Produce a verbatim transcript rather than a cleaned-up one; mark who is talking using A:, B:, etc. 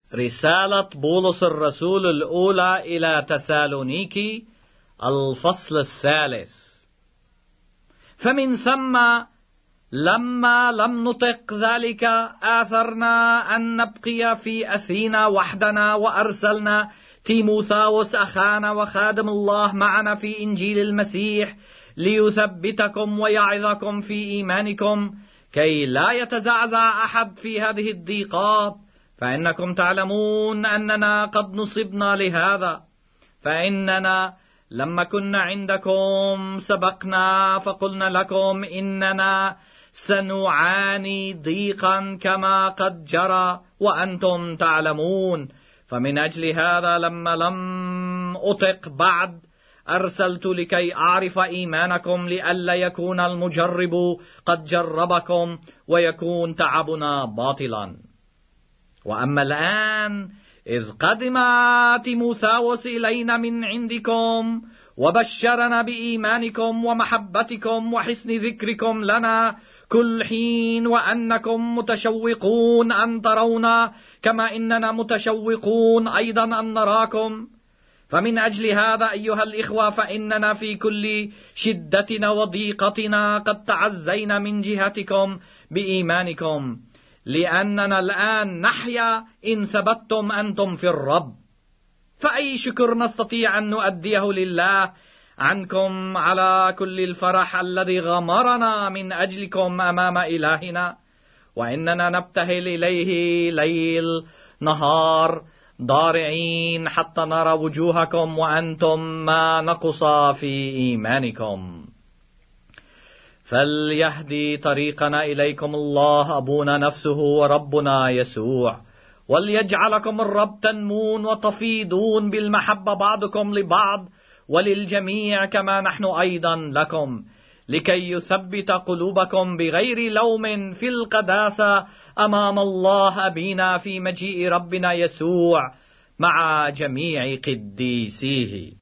A: رسالة بولس الرسول الأولى إلى تسالونيكي، الفصل الثالث. فمن ثم لما لم نطق ذلك آثرنا أن نبقي في أثينا وحدنا، وأرسلنا تيموثاوس أخانا وخادم الله معنا في إنجيل المسيح ليثبتكم ويعظكم في إيمانكم، كي لا يتزعزع أحد في هذه الضيقات، فإنكم تعلمون أننا قد نصبنا لهذا. فإننا لما كنا عندكم سبقنا فقلنا لكم إننا سنعاني ضيقا كما قد جرى وأنتم تعلمون. فمن أجل هذا لما لم أطق بعد أرسلت لكي أعرف إيمانكم، لئلا يكون المجرب قد جربكم ويكون تعبنا باطلا. وأما الآن إذ قدم تيموثاوس إلينا من عندكم وبشرنا بإيمانكم ومحبتكم وحسن ذكركم لنا كل حين، وأنكم متشوقون أن ترونا كما إننا متشوقون أيضا أن نراكم. فمن أجل هذا أيها الإخوة فإننا في كل شدتنا وضيقتنا قد تعزينا من جهتكم بإيمانكم، لأننا الآن نحيا إن ثبتتم أنتم في الرب. فأي شكر نستطيع أن نؤديه لله عنكم على كل الفرح الذي غمرنا من أجلكم أمام إلهنا، وإننا نبتهل إليه ليل نهار ضارعين حتى نرى وجوهكم وأنتم ما نقص في إيمانكم. فليهدي طريقنا إليكم الله أبونا نفسه وربنا يسوع، وليجعلكم الرب تنمون وتفيضون بالمحبة بعضكم لبعض وللجميع كما نحن أيضا لكم، لكي يثبت قلوبكم بغير لوم في القداسة أمام الله أبينا في مجيء ربنا يسوع مع جميع قديسيه.